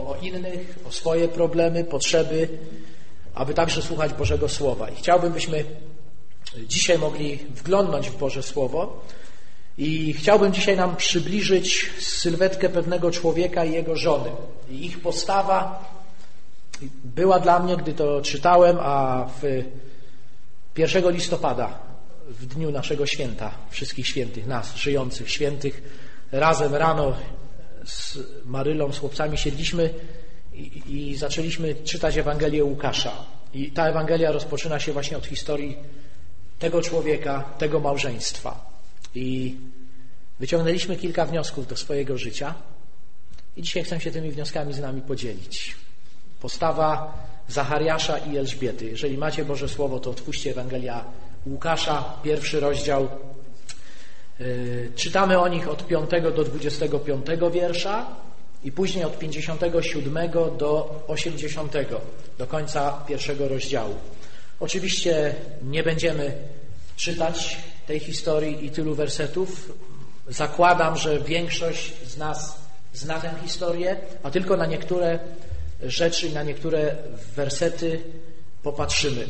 o innych, o swoje problemy, potrzeby, aby także słuchać Bożego Słowa. I chciałbym, byśmy dzisiaj mogli wglądnąć w Boże Słowo i chciałbym dzisiaj nam przybliżyć sylwetkę pewnego człowieka i jego żony. I ich postawa była dla mnie, gdy to czytałem, a 1 listopada, w dniu naszego święta, wszystkich świętych, nas, żyjących świętych, razem rano z Marylą, z chłopcami siedliśmy i zaczęliśmy czytać Ewangelię Łukasza. I ta Ewangelia rozpoczyna się właśnie od historii tego człowieka, tego małżeństwa. I wyciągnęliśmy kilka wniosków do swojego życia i dzisiaj chcę się tymi wnioskami z nami podzielić. Postawa Zachariasza i Elżbiety. Jeżeli macie Boże Słowo, to otwórzcie Ewangelia Łukasza, 1 rozdział. Czytamy o nich od 5 do 25 wiersza i później od 57 do 80, do końca 1 rozdziału. Oczywiście nie będziemy czytać tej historii i tylu wersetów. Zakładam, że większość z nas zna tę historię, a tylko na niektóre rzeczy i na niektóre wersety popatrzymy.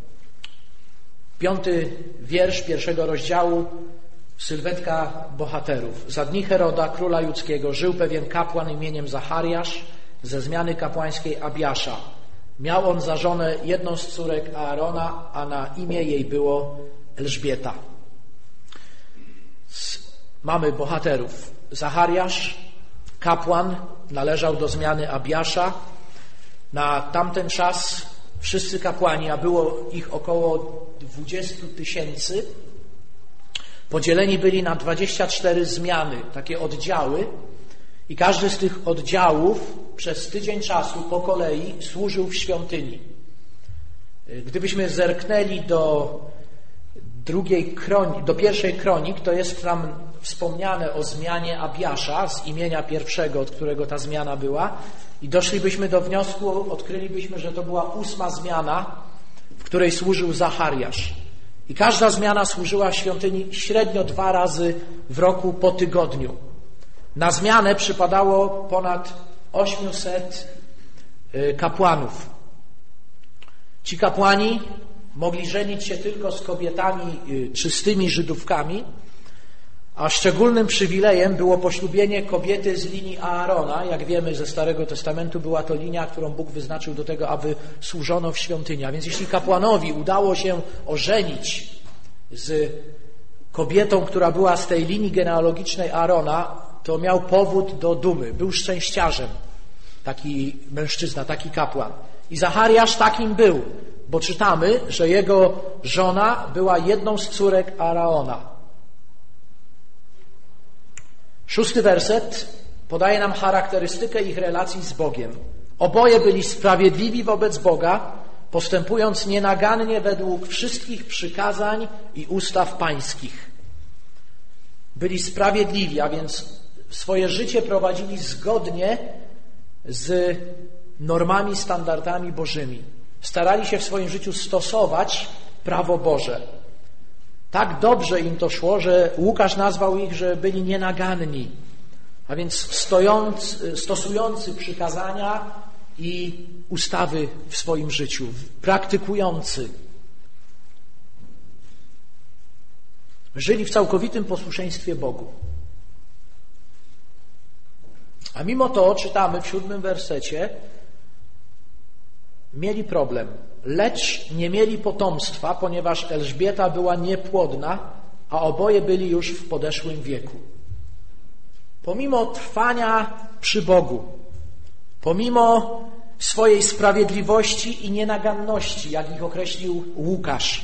5 wiersz 1 rozdziału, sylwetka bohaterów. Za dni Heroda, króla judzkiego, żył pewien kapłan imieniem Zachariasz ze zmiany kapłańskiej Abiasza. Miał on za żonę jedną z córek Aarona, a na imię jej było Elżbieta. Mamy bohaterów. Zachariasz, kapłan, należał do zmiany Abiasza. Na tamten czas wszyscy kapłani, a było ich około 20 000, podzieleni byli na 24 zmiany, takie oddziały, i każdy z tych oddziałów przez tydzień czasu po kolei służył w świątyni. Gdybyśmy zerknęli do pierwszej kronik, to jest tam wspomniane o zmianie Abiasza z imienia pierwszego, od którego ta zmiana była, i doszlibyśmy do wniosku, odkrylibyśmy, że to była 8. zmiana, w której służył Zachariasz. I każda zmiana służyła w świątyni średnio 2 razy w roku po tygodniu. Na zmianę przypadało ponad 800 kapłanów. Ci kapłani mogli żenić się tylko z kobietami czystymi Żydówkami, a szczególnym przywilejem było poślubienie kobiety z linii Aarona. Jak wiemy ze Starego Testamentu, była to linia, którą Bóg wyznaczył do tego, aby służono w świątyni. A więc jeśli kapłanowi udało się ożenić z kobietą, która była z tej linii genealogicznej Aarona, to miał powód do dumy. Był szczęściarzem taki mężczyzna, taki kapłan. I Zachariasz takim był, bo czytamy, że jego żona była jedną z córek Aarona. 6 werset podaje nam charakterystykę ich relacji z Bogiem. Oboje byli sprawiedliwi wobec Boga, postępując nienagannie według wszystkich przykazań i ustaw pańskich. Byli sprawiedliwi, a więc swoje życie prowadzili zgodnie z normami, standardami Bożymi. Starali się w swoim życiu stosować prawo Boże. Tak dobrze im to szło, że Łukasz nazwał ich, że byli nienaganni, a więc stosujący przykazania i ustawy w swoim życiu, praktykujący. Żyli w całkowitym posłuszeństwie Bogu. A mimo to, czytamy w 7 wersecie, mieli problem, lecz nie mieli potomstwa, ponieważ Elżbieta była niepłodna, a oboje byli już w podeszłym wieku. Pomimo trwania przy Bogu, pomimo swojej sprawiedliwości i nienaganności, jak ich określił Łukasz,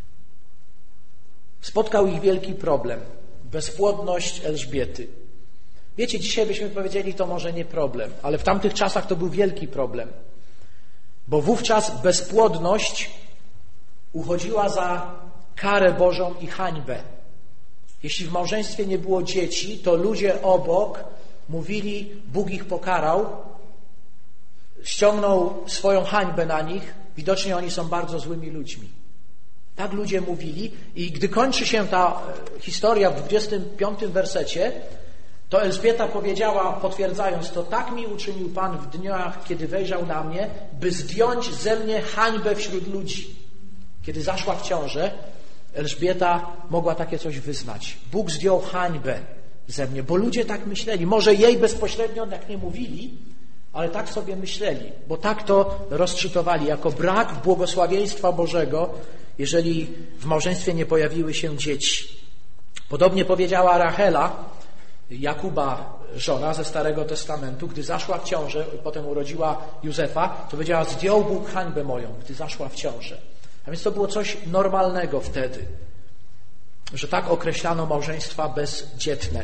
spotkał ich wielki problem. Bezpłodność Elżbiety. Wiecie, dzisiaj byśmy powiedzieli, to może nie problem, ale w tamtych czasach to był wielki problem. Bo wówczas bezpłodność uchodziła za karę Bożą i hańbę. Jeśli w małżeństwie nie było dzieci, to ludzie obok mówili, Bóg ich pokarał, ściągnął swoją hańbę na nich, widocznie oni są bardzo złymi ludźmi. Tak ludzie mówili i gdy kończy się ta historia w 25 wersecie, to Elżbieta powiedziała, potwierdzając to: tak mi uczynił Pan w dniach, kiedy wejrzał na mnie, by zdjąć ze mnie hańbę wśród ludzi. Kiedy zaszła w ciążę, Elżbieta mogła takie coś wyznać. Bóg zdjął hańbę ze mnie, bo ludzie tak myśleli. Może jej bezpośrednio tak nie mówili, ale tak sobie myśleli, bo tak to rozczytowali jako brak błogosławieństwa Bożego, jeżeli w małżeństwie nie pojawiły się dzieci. Podobnie powiedziała Rachela, Jakuba żona ze Starego Testamentu, gdy zaszła w ciążę, potem urodziła Józefa, to powiedziała: zdjął Bóg hańbę moją, gdy zaszła w ciążę. A więc to było coś normalnego wtedy, że tak określano małżeństwa bezdzietne.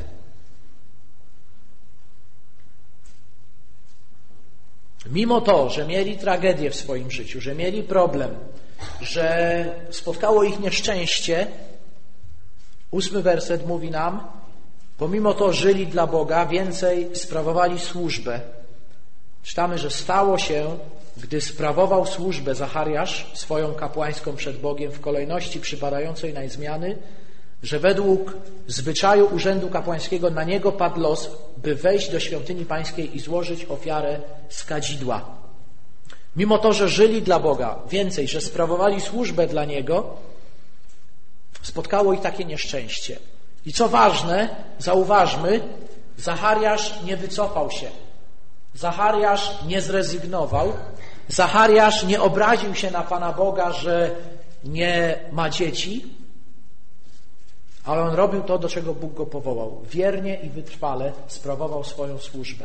Mimo to, że mieli tragedię w swoim życiu, że mieli problem, że spotkało ich nieszczęście, 8 werset mówi nam: pomimo to żyli dla Boga, więcej sprawowali służbę. Czytamy, że stało się, gdy sprawował służbę Zachariasz swoją kapłańską przed Bogiem w kolejności przypadającej na zmiany, że według zwyczaju urzędu kapłańskiego na niego padł los, by wejść do świątyni pańskiej i złożyć ofiarę z kadzidła. Mimo to, że żyli dla Boga, więcej, że sprawowali służbę dla Niego, spotkało ich takie nieszczęście. I co ważne, zauważmy, Zachariasz nie wycofał się. Zachariasz nie zrezygnował. Zachariasz nie obraził się na Pana Boga, że nie ma dzieci, ale on robił to, do czego Bóg go powołał. Wiernie i wytrwale sprawował swoją służbę.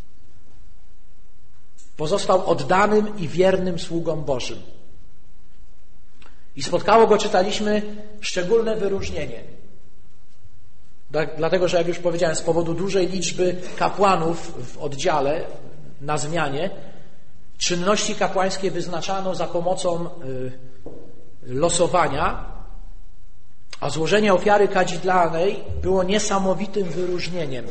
Pozostał oddanym i wiernym sługą Bożym. I spotkało go, czytaliśmy, szczególne wyróżnienie. Dlatego, że jak już powiedziałem, z powodu dużej liczby kapłanów w oddziale na zmianie, czynności kapłańskie wyznaczano za pomocą losowania, a złożenie ofiary kadzidlanej było niesamowitym wyróżnieniem.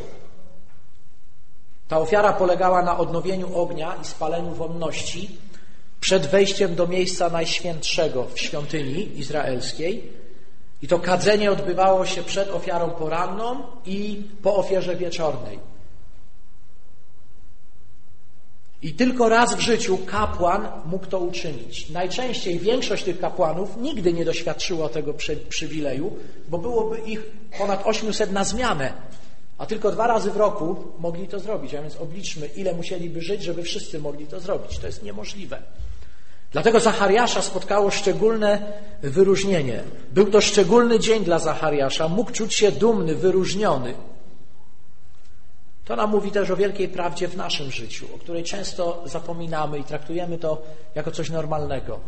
Ta ofiara polegała na odnowieniu ognia i spaleniu wonności przed wejściem do miejsca najświętszego w świątyni izraelskiej. I to kadzenie odbywało się przed ofiarą poranną i po ofierze wieczornej. I tylko raz w życiu kapłan mógł to uczynić. Najczęściej większość tych kapłanów nigdy nie doświadczyło tego przywileju, bo byłoby ich ponad 800 na zmianę, a tylko 2 razy w roku mogli to zrobić. A więc obliczmy, ile musieliby żyć, żeby wszyscy mogli to zrobić. To jest niemożliwe. Dlatego Zachariasza spotkało szczególne wyróżnienie. Był to szczególny dzień dla Zachariasza. Mógł czuć się dumny, wyróżniony. To nam mówi też o wielkiej prawdzie w naszym życiu, o której często zapominamy i traktujemy to jako coś normalnego.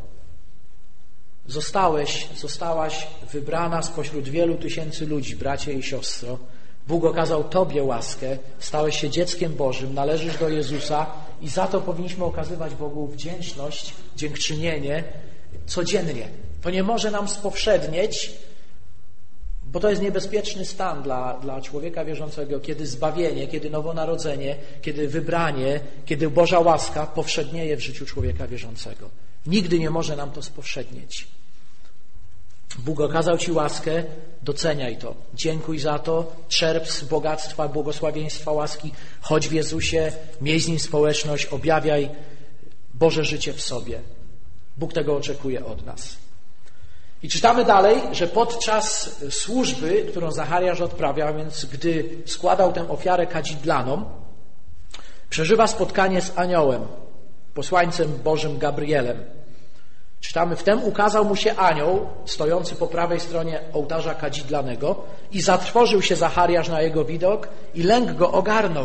Zostałaś wybrana spośród wielu tysięcy ludzi, bracie i siostro. Bóg okazał Tobie łaskę, stałeś się dzieckiem Bożym, należysz do Jezusa i za to powinniśmy okazywać Bogu wdzięczność, dziękczynienie codziennie. To nie może nam spowszednieć, bo to jest niebezpieczny stan dla człowieka wierzącego, kiedy zbawienie, kiedy nowonarodzenie, kiedy wybranie, kiedy Boża łaska powszednieje w życiu człowieka wierzącego. Nigdy nie może nam to spowszednieć. Bóg okazał Ci łaskę, doceniaj to. Dziękuj za to, czerp z bogactwa, błogosławieństwa łaski, chodź w Jezusie, miej z Nim społeczność, objawiaj Boże życie w sobie. Bóg tego oczekuje od nas. I czytamy dalej, że podczas służby, którą Zachariasz odprawiał, więc gdy składał tę ofiarę kadzidlaną, przeżywa spotkanie z aniołem, posłańcem Bożym Gabrielem. Czytamy, wtem ukazał mu się anioł, stojący po prawej stronie ołtarza kadzidlanego i zatrwożył się Zachariasz na jego widok i lęk go ogarnął.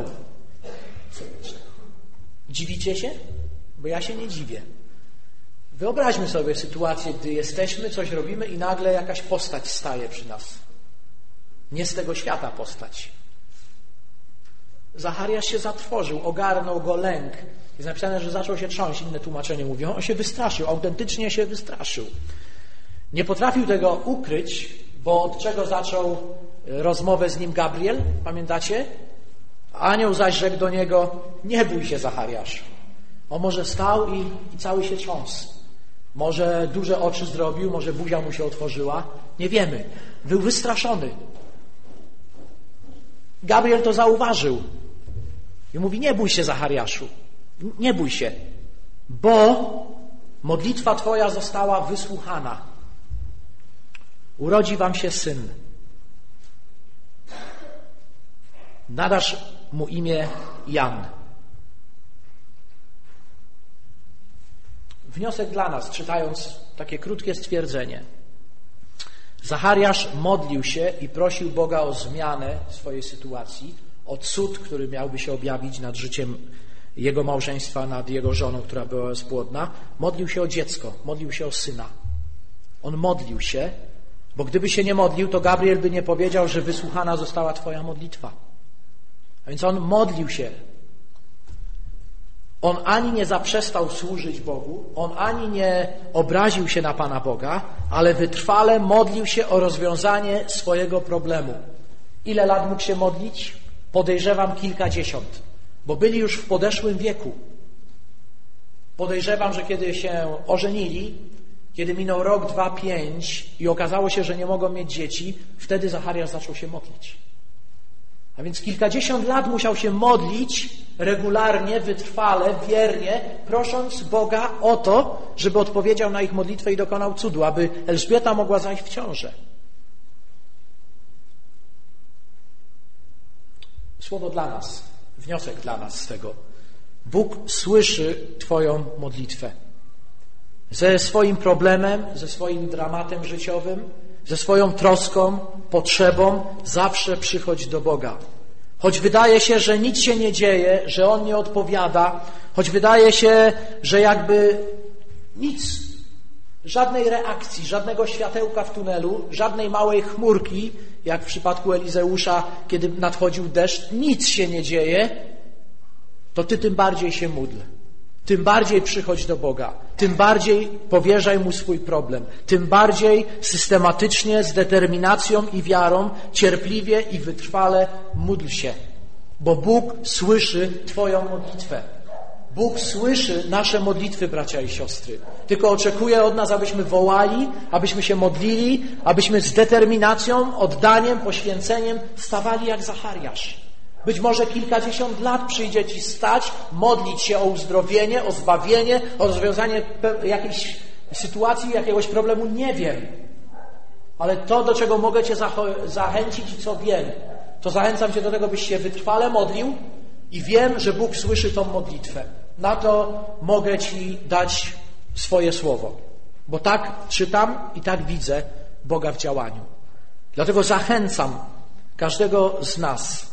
Dziwicie się? Bo ja się nie dziwię. Wyobraźmy sobie sytuację, gdy jesteśmy, coś robimy i nagle jakaś postać staje przy nas. Nie z tego świata postać. Zachariasz się zatrwożył, ogarnął go lęk. Jest napisane, że zaczął się trząść, inne tłumaczenie mówią. On się wystraszył, autentycznie się wystraszył. Nie potrafił tego ukryć, bo od czego zaczął rozmowę z nim Gabriel? Pamiętacie? Anioł zaś rzekł do niego, nie bój się, Zachariasz. On może stał i cały się trząsł. Może duże oczy zrobił, może buzia mu się otworzyła. Nie wiemy. Był wystraszony. Gabriel to zauważył i mówi: nie bój się, Zachariaszu, nie bój się, bo modlitwa twoja została wysłuchana. Urodzi wam się syn. Nadasz mu imię Jan. Wniosek dla nas, czytając takie krótkie stwierdzenie. Zachariasz modlił się i prosił Boga o zmianę swojej sytuacji, o cud, który miałby się objawić nad życiem jego małżeństwa, nad jego żoną, która była bezpłodna. Modlił się o dziecko, modlił się o syna. On modlił się, bo gdyby się nie modlił, to Gabriel by nie powiedział, że wysłuchana została twoja modlitwa. A więc on modlił się. On ani nie zaprzestał służyć Bogu, on ani nie obraził się na Pana Boga, ale wytrwale modlił się o rozwiązanie swojego problemu. Ile lat mógł się modlić? Podejrzewam kilkadziesiąt, bo byli już w podeszłym wieku. Podejrzewam, że kiedy się ożenili, kiedy minął rok, 2, 5 i okazało się, że nie mogą mieć dzieci, wtedy Zachariasz zaczął się modlić. A więc kilkadziesiąt lat musiał się modlić regularnie, wytrwale, wiernie, prosząc Boga o to, żeby odpowiedział na ich modlitwę i dokonał cudu, aby Elżbieta mogła zajść w ciążę. Słowo dla nas, wniosek dla nas z tego. Bóg słyszy twoją modlitwę. Ze swoim problemem, ze swoim dramatem życiowym, ze swoją troską, potrzebą, zawsze przychodź do Boga. Choć wydaje się, że nic się nie dzieje, że On nie odpowiada, choć wydaje się, że jakby nic, żadnej reakcji, żadnego światełka w tunelu, żadnej małej chmurki, jak w przypadku Elizeusza, kiedy nadchodził deszcz, nic się nie dzieje, to ty tym bardziej się módl. Tym bardziej przychodź do Boga, tym bardziej powierzaj Mu swój problem, tym bardziej systematycznie, z determinacją i wiarą, cierpliwie i wytrwale módl się, bo Bóg słyszy twoją modlitwę. Bóg słyszy nasze modlitwy, bracia i siostry. Tylko oczekuje od nas, abyśmy wołali, abyśmy się modlili, abyśmy z determinacją, oddaniem, poświęceniem stawali jak Zachariasz. Być może kilkadziesiąt lat przyjdzie ci stać, modlić się o uzdrowienie, o zbawienie, o rozwiązanie jakiejś sytuacji, jakiegoś problemu, nie wiem. Ale to, do czego mogę cię zachęcić i co wiem, to zachęcam cię do tego, byś się wytrwale modlił i wiem, że Bóg słyszy tą modlitwę. Na to mogę ci dać swoje słowo, bo tak czytam i tak widzę Boga w działaniu. Dlatego zachęcam każdego z nas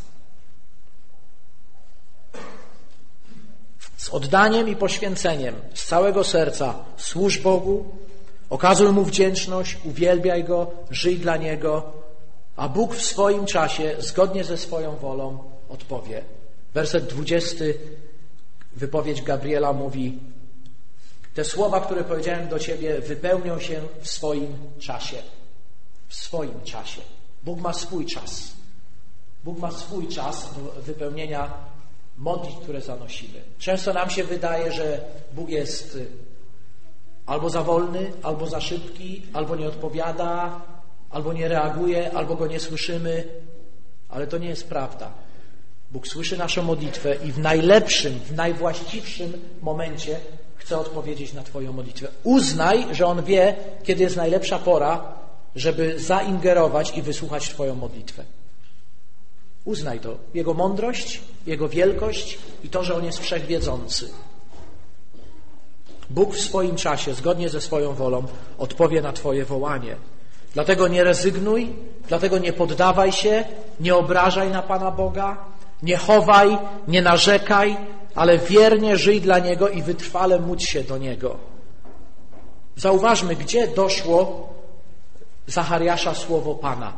z oddaniem i poświęceniem, z całego serca służ Bogu, okazuj Mu wdzięczność, uwielbiaj Go, żyj dla Niego, a Bóg w swoim czasie, zgodnie ze swoją wolą, odpowie. Werset 20, wypowiedź Gabriela mówi: te słowa, które powiedziałem do Ciebie, wypełnią się w swoim czasie. W swoim czasie. Bóg ma swój czas. Bóg ma swój czas do wypełnienia modlitw, które zanosimy. Często nam się wydaje, że Bóg jest albo za wolny, albo za szybki, albo nie odpowiada, albo nie reaguje, albo Go nie słyszymy, ale to nie jest prawda. Bóg słyszy naszą modlitwę i w najlepszym, w najwłaściwszym momencie chce odpowiedzieć na twoją modlitwę. Uznaj, że On wie, kiedy jest najlepsza pora, żeby zaingerować i wysłuchać twoją modlitwę. Uznaj to. Jego mądrość, Jego wielkość i to, że On jest wszechwiedzący. Bóg w swoim czasie, zgodnie ze swoją wolą, odpowie na twoje wołanie. Dlatego nie rezygnuj, dlatego nie poddawaj się, nie obrażaj na Pana Boga, nie chowaj, nie narzekaj, ale wiernie żyj dla Niego i wytrwale módl się do Niego. Zauważmy, gdzie doszło Zachariasza słowo Pana.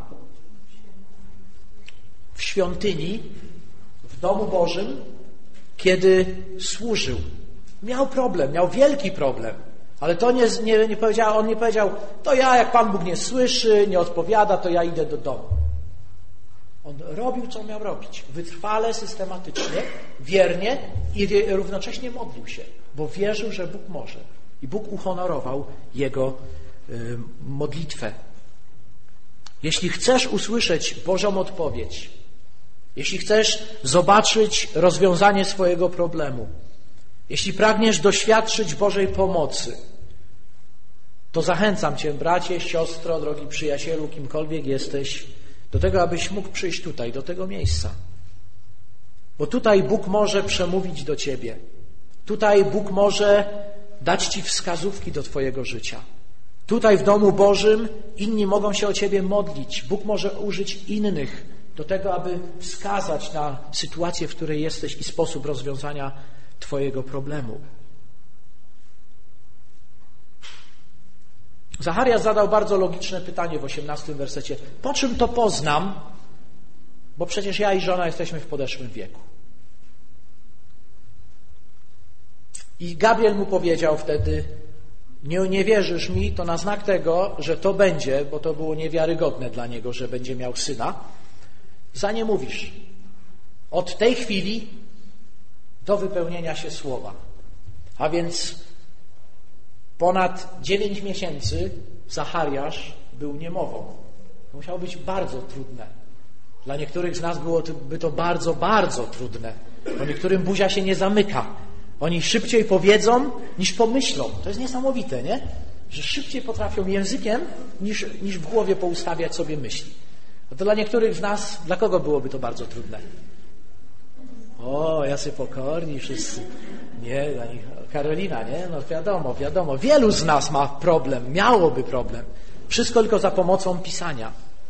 W świątyni, w domu Bożym, kiedy służył. Miał problem, miał wielki problem, ale to nie powiedział, on nie powiedział: to ja, jak Pan Bóg nie słyszy, nie odpowiada, to ja idę do domu. On robił, co miał robić. Wytrwale, systematycznie, wiernie i równocześnie modlił się, bo wierzył, że Bóg może. I Bóg uhonorował jego modlitwę. Jeśli chcesz usłyszeć Bożą odpowiedź, jeśli chcesz zobaczyć rozwiązanie swojego problemu, jeśli pragniesz doświadczyć Bożej pomocy, to zachęcam Cię, bracie, siostro, drogi przyjacielu, kimkolwiek jesteś, do tego, abyś mógł przyjść tutaj, do tego miejsca. Bo tutaj Bóg może przemówić do Ciebie. Tutaj Bóg może dać Ci wskazówki do Twojego życia. Tutaj w domu Bożym inni mogą się o Ciebie modlić. Bóg może użyć innych do tego, aby wskazać na sytuację, w której jesteś i sposób rozwiązania Twojego problemu. Zachariasz zadał bardzo logiczne pytanie w 18 wersecie. Po czym to poznam? Bo przecież ja i żona jesteśmy w podeszłym wieku. I Gabriel mu powiedział wtedy, nie wierzysz mi, to na znak tego, że to będzie, bo to było niewiarygodne dla niego, że będzie miał syna, za nie mówisz. Od tej chwili do wypełnienia się słowa. A więc ponad 9 miesięcy Zachariasz był niemową. To musiało być bardzo trudne. Dla niektórych z nas byłoby to bardzo, bardzo trudne. Bo niektórym buzia się nie zamyka. Oni szybciej powiedzą, niż pomyślą. To jest niesamowite, nie? Że szybciej potrafią językiem, niż w głowie poustawiać sobie myśli. A to dla niektórych z nas, dla kogo byłoby to bardzo trudne? O, jacy pokorni wszyscy. Nie, dla nich Karolina, nie? No wiadomo. Wielu z nas ma problem, miałoby problem. Wszystko tylko za pomocą pisania.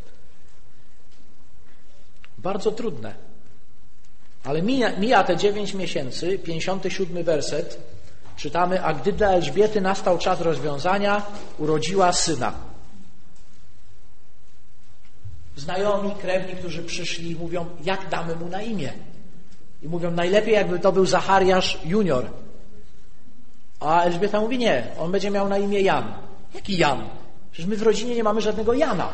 Bardzo trudne. Ale mija te 9 miesięcy, 57 werset, czytamy, a gdy dla Elżbiety nastał czas rozwiązania, urodziła syna. Znajomi, krewni, którzy przyszli, mówią, jak damy mu na imię? I mówią, najlepiej jakby to był Zachariasz junior. A Elżbieta mówi, nie, on będzie miał na imię Jan. Jaki Jan? Przecież my w rodzinie nie mamy żadnego Jana.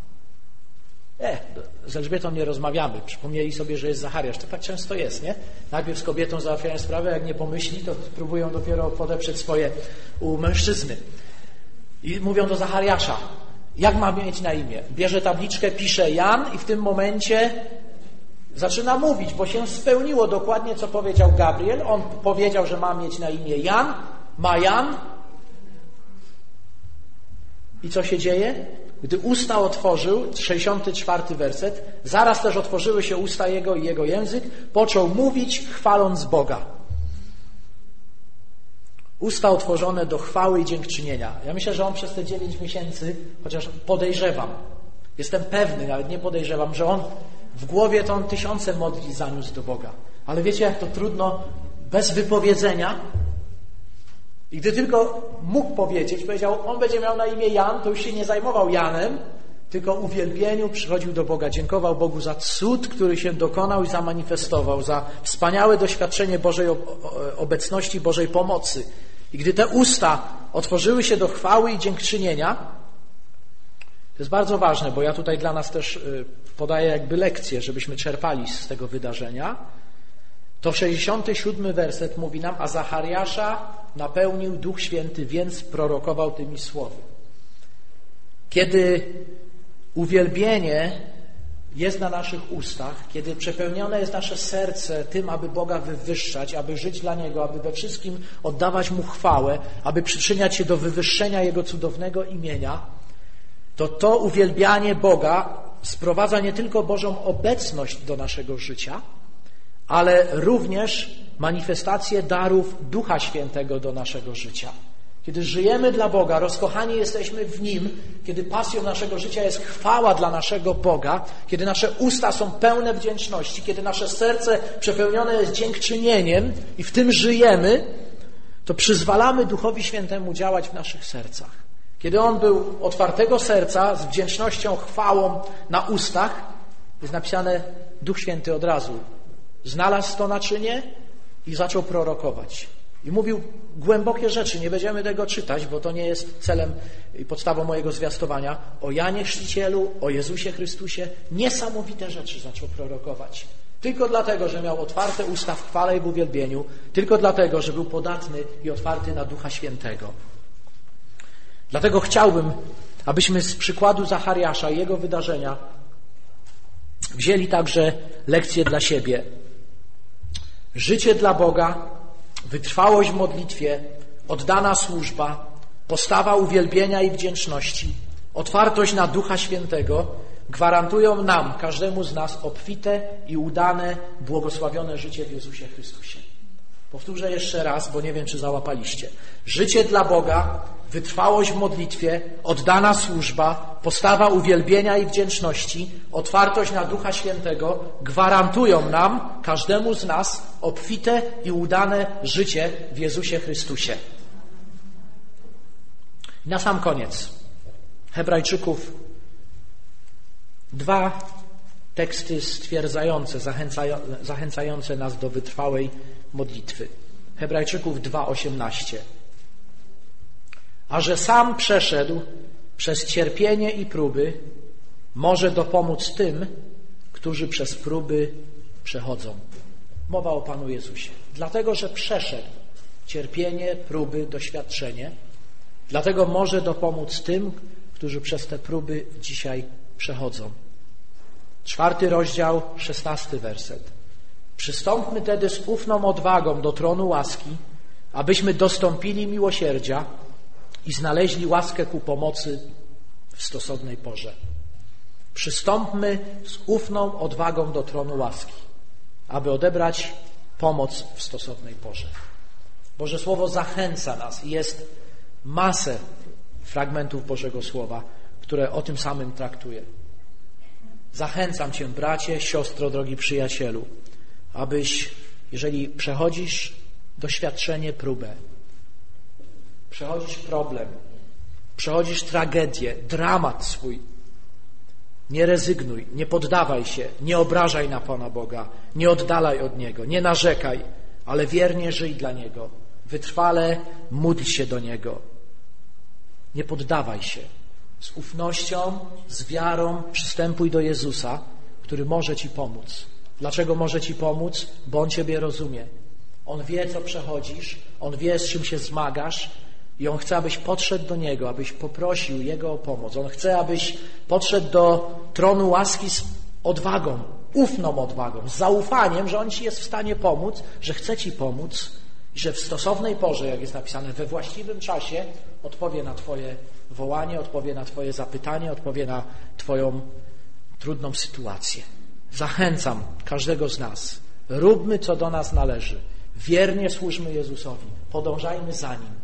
Z Elżbietą nie rozmawiamy. Przypomnieli sobie, że jest Zachariasz. To tak często jest, nie? Najpierw z kobietą załatwiają sprawę, jak nie pomyśli, to próbują dopiero podeprzeć swoje u mężczyzny. I mówią do Zachariasza, jak ma mieć na imię? Bierze tabliczkę, pisze Jan i w tym momencie zaczyna mówić, bo się spełniło dokładnie, co powiedział Gabriel. On powiedział, że ma mieć na imię Jan, ma Jan. I co się dzieje? Gdy usta otworzył, 64 werset, zaraz też otworzyły się usta jego i jego język, począł mówić, chwaląc Boga. Usta otworzone do chwały i dziękczynienia. Ja myślę, że on przez te 9 miesięcy, chociaż podejrzewam, jestem pewny, nawet nie podejrzewam, że on w głowie to on tysiące modli zaniósł do Boga. Ale wiecie, jak to trudno bez wypowiedzenia. I gdy tylko mógł powiedzieć, powiedział, on będzie miał na imię Jan, to już się nie zajmował Janem, tylko uwielbieniu przychodził do Boga, dziękował Bogu za cud, który się dokonał i zamanifestował, za wspaniałe doświadczenie Bożej obecności, Bożej pomocy. I gdy te usta otworzyły się do chwały i dziękczynienia, to jest bardzo ważne, bo ja tutaj dla nas też podaję jakby lekcję, żebyśmy czerpali z tego wydarzenia, to 67 werset mówi nam, a Zachariasza napełnił Duch Święty, więc prorokował tymi słowy. Kiedy uwielbienie jest na naszych ustach, kiedy przepełnione jest nasze serce tym, aby Boga wywyższać, aby żyć dla Niego, aby we wszystkim oddawać Mu chwałę, aby przyczyniać się do wywyższenia Jego cudownego imienia, to uwielbianie Boga sprowadza nie tylko Bożą obecność do naszego życia, ale również manifestację darów Ducha Świętego do naszego życia. Kiedy żyjemy dla Boga, rozkochani jesteśmy w Nim, kiedy pasją naszego życia jest chwała dla naszego Boga, kiedy nasze usta są pełne wdzięczności, kiedy nasze serce przepełnione jest dziękczynieniem i w tym żyjemy, to przyzwalamy Duchowi Świętemu działać w naszych sercach. Kiedy On był otwartego serca, z wdzięcznością, chwałą na ustach, jest napisane, Duch Święty od razu znalazł to naczynie i zaczął prorokować. I mówił głębokie rzeczy, nie będziemy tego czytać, bo to nie jest celem i podstawą mojego zwiastowania. O Janie Chrzcicielu, o Jezusie Chrystusie, niesamowite rzeczy zaczął prorokować. Tylko dlatego, że miał otwarte usta w chwale i w uwielbieniu, tylko dlatego, że był podatny i otwarty na Ducha Świętego. Dlatego chciałbym, abyśmy z przykładu Zachariasza i jego wydarzenia wzięli także lekcję dla siebie. Życie dla Boga, wytrwałość w modlitwie, oddana służba, postawa uwielbienia i wdzięczności, otwartość na Ducha Świętego gwarantują nam, każdemu z nas, obfite i udane, błogosławione życie w Jezusie Chrystusie. Powtórzę jeszcze raz, bo nie wiem, czy załapaliście. Życie dla Boga, wytrwałość w modlitwie, oddana służba, postawa uwielbienia i wdzięczności, otwartość na Ducha Świętego gwarantują nam, każdemu z nas, obfite i udane życie w Jezusie Chrystusie. I na sam koniec Hebrajczyków 2 teksty stwierdzające, zachęcające nas do wytrwałej modlitwy. Hebrajczyków 2:18. A że sam przeszedł przez cierpienie i próby, może dopomóc tym, którzy przez próby przechodzą. Mowa o Panu Jezusie. Dlatego, że przeszedł cierpienie, próby, doświadczenie, dlatego może dopomóc tym, którzy przez te próby dzisiaj przechodzą. 4 rozdział, 16 werset. Przystąpmy tedy z ufną odwagą do tronu łaski, abyśmy dostąpili miłosierdzia i znaleźli łaskę ku pomocy w stosownej porze. Przystąpmy z ufną odwagą do tronu łaski, aby odebrać pomoc w stosownej porze. Boże Słowo zachęca nas i jest masę fragmentów Bożego Słowa, które o tym samym traktuje. Zachęcam Cię, bracie, siostro, drogi przyjacielu, abyś, jeżeli przechodzisz doświadczenie, próbę, przechodzisz problem, przechodzisz tragedię, dramat swój, nie rezygnuj, nie poddawaj się, nie obrażaj na Pana Boga, nie oddalaj od Niego, nie narzekaj, ale wiernie żyj dla Niego, wytrwale módl się do Niego. Nie poddawaj się. Z ufnością, z wiarą przystępuj do Jezusa, który może Ci pomóc. Dlaczego może Ci pomóc? Bo On Ciebie rozumie. On wie, co przechodzisz, On wie, z czym się zmagasz i On chce, abyś podszedł do Niego, abyś poprosił Jego o pomoc. On chce, abyś podszedł do tronu łaski z odwagą, ufną odwagą, z zaufaniem, że On Ci jest w stanie pomóc, że chce Ci pomóc i że w stosownej porze, jak jest napisane, we właściwym czasie odpowie na Twoje wołanie, odpowie na Twoje zapytanie, odpowie na Twoją trudną sytuację. Zachęcam każdego z nas. Róbmy, co do nas należy. Wiernie służmy Jezusowi. Podążajmy za Nim.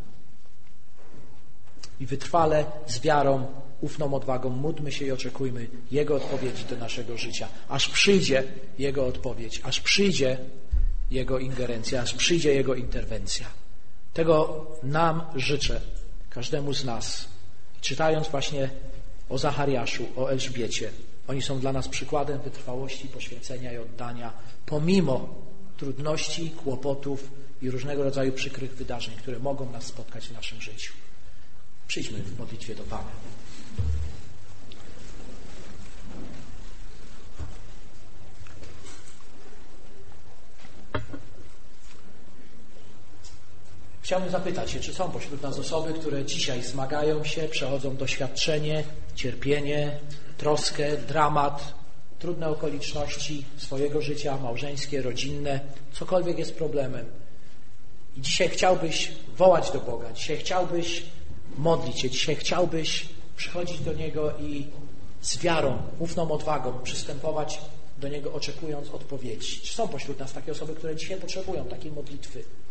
I wytrwale, z wiarą, ufną odwagą módlmy się i oczekujmy Jego odpowiedzi do naszego życia. Aż przyjdzie Jego odpowiedź, aż przyjdzie Jego ingerencja, aż przyjdzie Jego interwencja. Tego nam życzę, każdemu z nas. Czytając właśnie o Zachariaszu, o Elżbiecie, oni są dla nas przykładem wytrwałości, poświęcenia i oddania, pomimo trudności, kłopotów i różnego rodzaju przykrych wydarzeń, które mogą nas spotkać w naszym życiu. Przyjdźmy w modlitwie do Pana. Chciałbym zapytać się, czy są pośród nas osoby, które dzisiaj zmagają się, przechodzą doświadczenie, cierpienie, troskę, dramat, trudne okoliczności swojego życia, małżeńskie, rodzinne, cokolwiek jest problemem. I dzisiaj chciałbyś wołać do Boga, dzisiaj chciałbyś modlić się, dzisiaj chciałbyś przychodzić do Niego i z wiarą, ufną odwagą przystępować do Niego, oczekując odpowiedzi. Czy są pośród nas takie osoby, które dzisiaj potrzebują takiej modlitwy?